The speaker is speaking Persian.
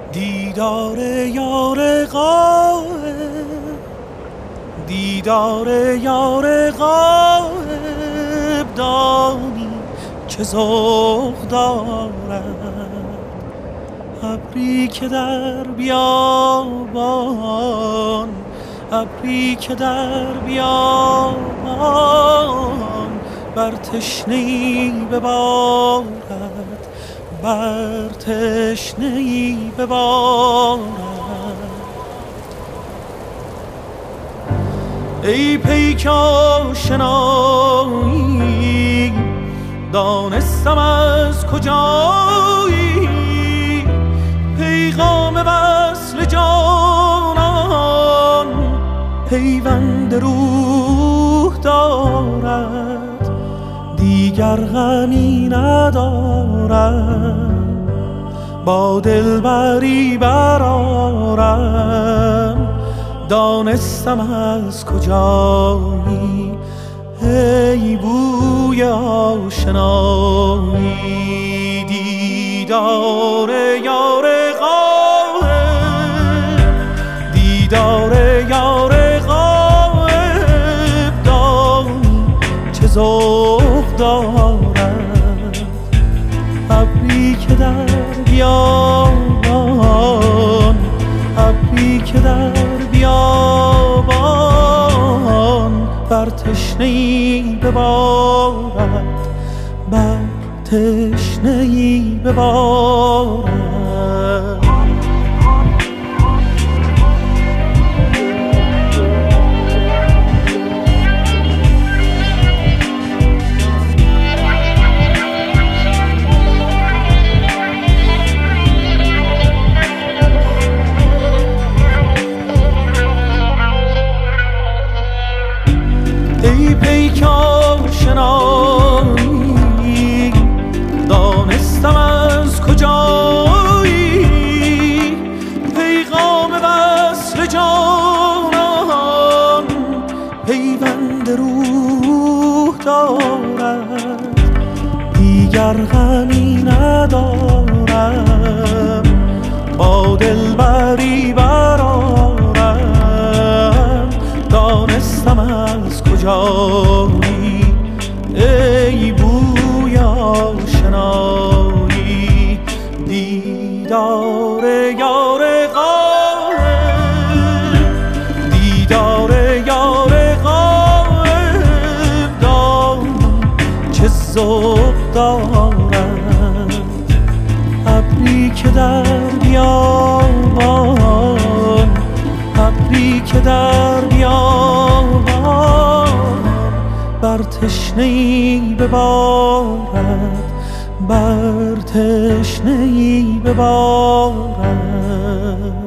دیدار یار غایب، دیدار یار غایب، دانی چه ذوق دارد. ابری که در بیابان، ابری که در بیابان، بر تشنه‌ای ببارد، بر تشنه‌ای ببارد. ای پیک آشنایی، دانستم از کجایی، پیغام وصل جانان پیوند روح دارد. دیگر غمی ندارم، با دلبری برآرم، دانستم از کجایی. ای بوی آشنایی، دیدار یار غایب، دیدار یار غایب، دانی چه ذوق دارد. ابری که در بیابان، ابری که در بیابان، بر تشنه‌ای ببارد، بر تشنه‌ای ببارد. ای پیک آشنایی، دانستم از کجایی، پیغام وصل جانان پیوند روح دارد. دیگر غمی ندارم، با دلبری برآرم، دانستم از کجایی. ای بوی آشنایی، دیدار یار غایب، دیدار یار غایب، دانی چه ذوق دارد. ابری که در بیابان، ابری که در بیابان، بر تشنه‌ای ببارد، بر تشنه‌ای ببارد.